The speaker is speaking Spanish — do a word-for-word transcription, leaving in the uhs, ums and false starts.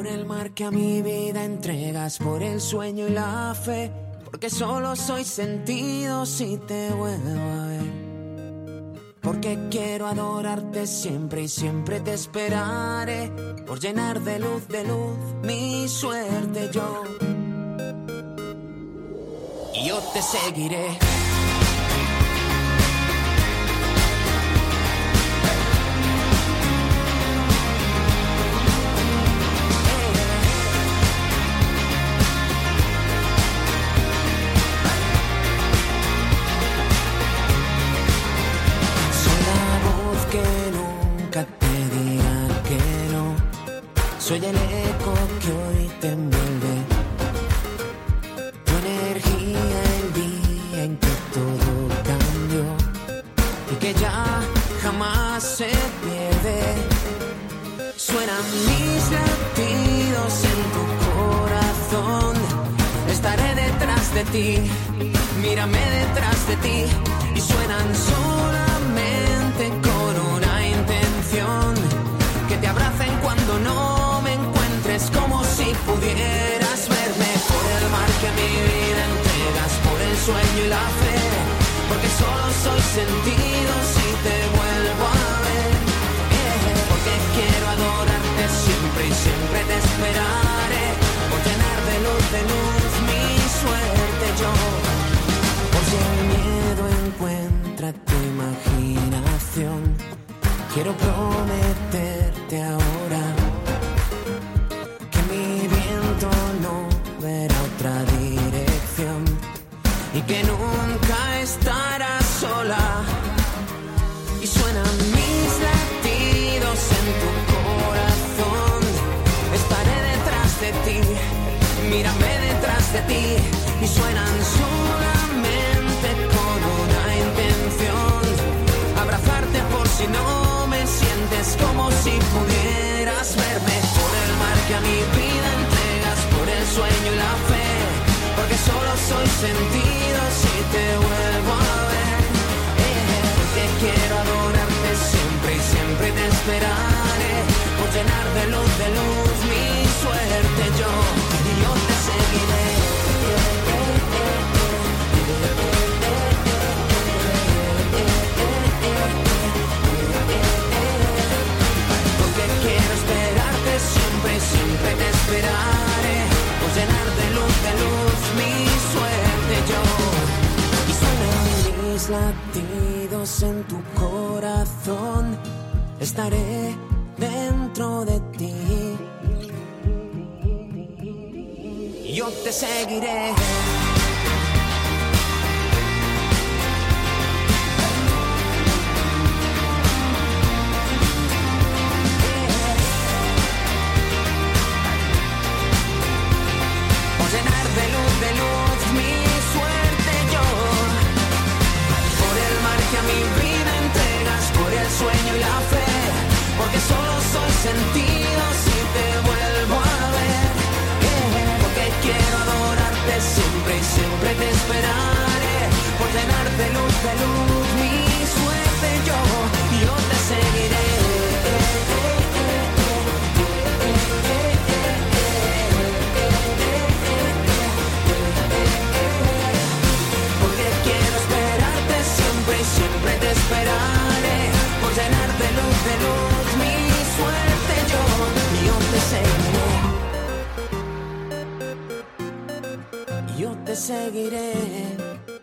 Por el mar que a mi vida entregas, por el sueño y la fe, porque solo soy sentido si te vuelvo a ver. Porque quiero adorarte siempre y siempre te esperaré, por llenar de luz, de luz mi suerte yo. Y yo te seguiré. Soy el eco que hoy te envuelve, tu energía el día en que todo cambió y que ya jamás se pierde. Suenan mis latidos en tu corazón, estaré detrás de ti, mírame detrás de ti, y suenan solamente con una intención, que te abracen cuando no es como si pudieras verme, por el mar que a mi vida entregas, por el sueño y la fe, porque solo soy sentido si te vuelvo a ver, eh, porque quiero adorarte siempre y siempre te esperaré, por llenar de luz, de luz mi suerte yo. Por si el miedo encuentra tu imaginación, quiero prometerte ahora no verá otra dirección y que nunca estarás sola. Y suenan mis latidos en tu corazón, estaré detrás de ti, mírame detrás de ti, y suenan solamente con una intención, abrazarte por si no me sientes, como si pudieras verme, por el mar que a mi vida entregas, por el sueño y la fe, porque solo soy sentido si te vuelvo a ver, eh, porque quiero adorarte siempre y siempre te esperaré, por llenar de luz, de luz mi suerte yo, y yo te seguiré. Porque quiero esperarte siempre y siempre te esperaré, por llenar de luz, de luz mi suerte yo. Y suenan mis latidos en tu corazón, estaré dentro de ti, yo te seguiré. Llenar de luz, de luz mi suerte yo, por el mar que a mi vida entregas, por el sueño y la fe, porque solo soy sentido si te vuelvo a ver, eh, porque quiero adorarte siempre y siempre te esperaré, por llenar de luz, de luz mi suerte yo, y yo te seguiré. Siempre te esperaré, por llenar de luz, de luz mi suerte yo, y yo te seguiré, yo te seguiré.